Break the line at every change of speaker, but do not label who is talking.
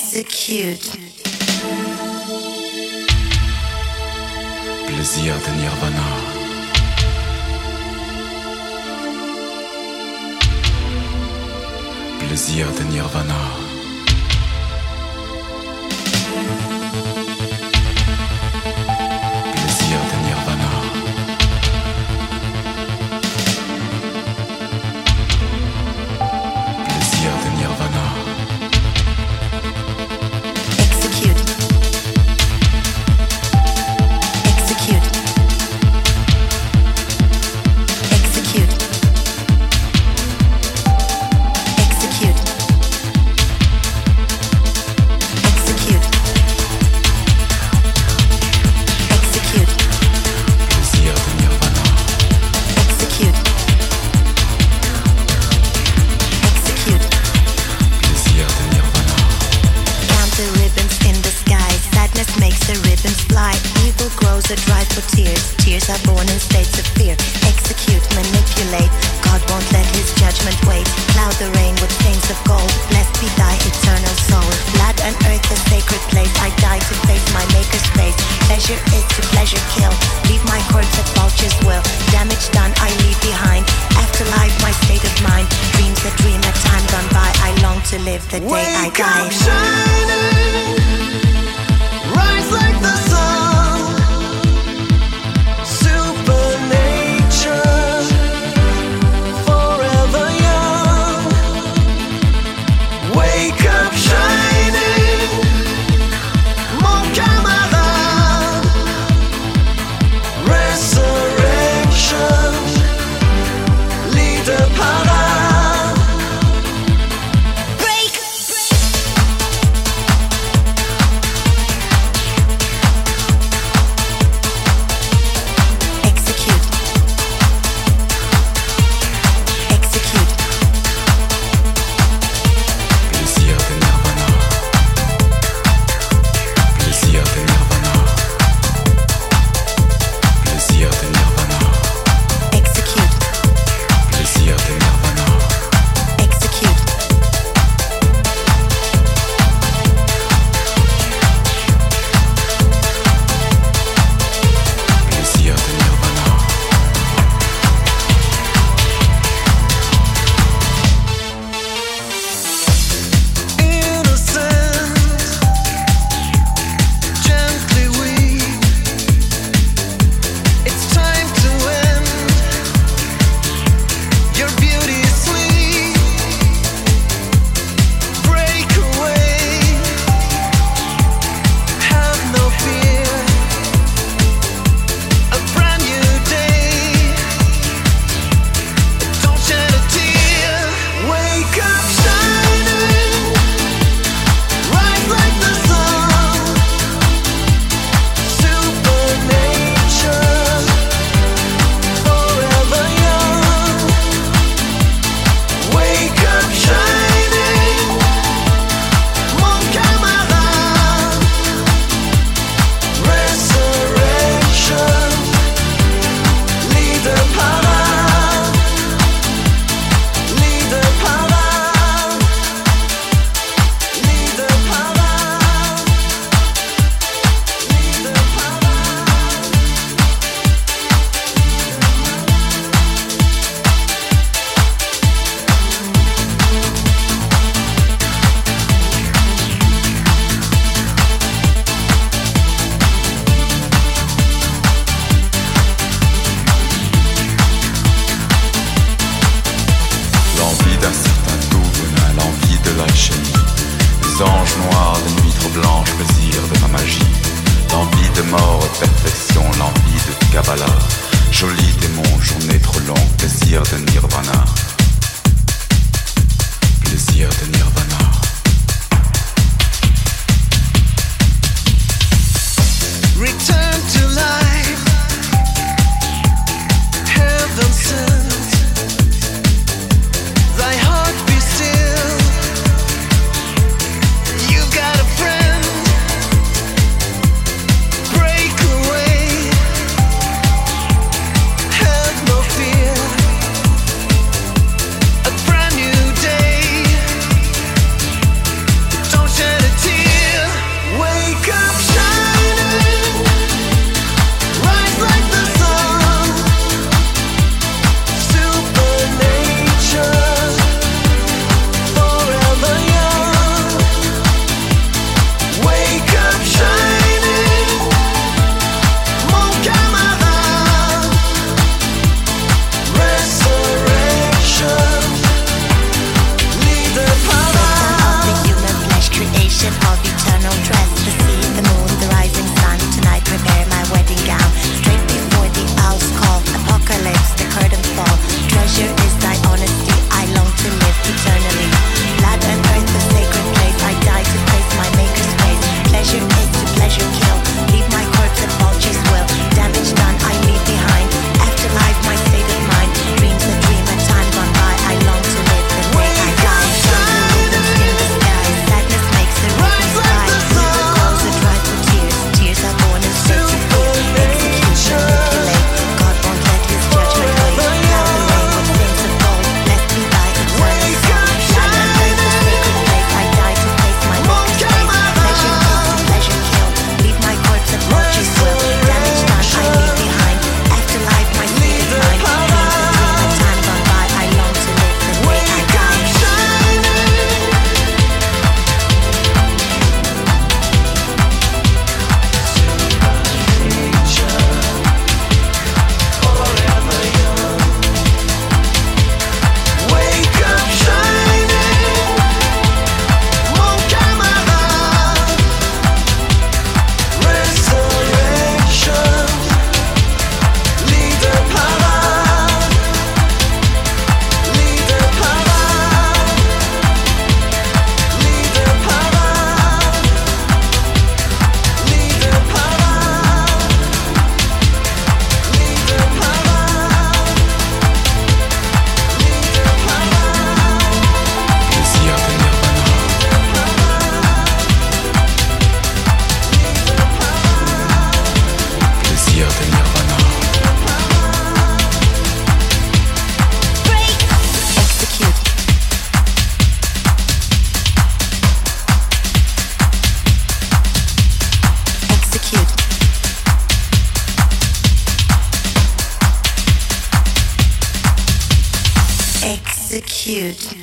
Execute.
Plaisir de Nirvana. Plaisir de Nirvana. Plaisir de Nirvana. Plaisir de Nirvana.
Execute. Execute. Execute. Execute. Execute. Execute.
Plaisir de Nirvana.
Execute. Execute.
Plaisir de Nirvana.
Count the ribbons in the sky. Sadness makes the ribbons fly. Evil grows a drive for tears. Tears are born in states of fear. Execute, manipulate. God won't let his judgment wait. Cloud the rain with things of gold. Blessed be thy eternal soul. Blood and earth a sacred place. I die to face my maker's face. Pleasure is to pleasure kill. Leave my corpse at vulture's will. Damage done I leave behind. Afterlife my state of mind. Dreams a dream at time gone by. I long to live the day I
Wake
die.
up shining, rise like the sun, supernature, forever young. Wake up shining, mon camarade, resurrection, leader parade.
Break! Execute. Execute.
Plaisir de Nirvana. Plaisir de Nirvana. Plaisir de Nirvana.
Execute.
Plaisir de Nirvana.
Execute.
Plaisir de Nirvana.
Innocent, gently weak. It's time to end. Your beauty is sweet. Break away. Have no fear. A brand new day. Don't shed a tear. Wake up shining. Rise like the sun, supernature, forever young. Wake up shining, mon camarade, resurrection, leader parade, leader parade. Leader parade, leader
L'envie d'un certain tout venin, l'envie de l'alchimie. Les anges noirs, les nuits trop blanches, plaisir de ma magie. L'envie de mort, perfection, l'envie de Kabbalah. Joli démon, journée trop longue, plaisir de Nirvana. Plaisir de Nirvana.
return to life, heaven sent. Thy heart be still. You got a friend. Break away. Have no fear. A brand new day.
execute.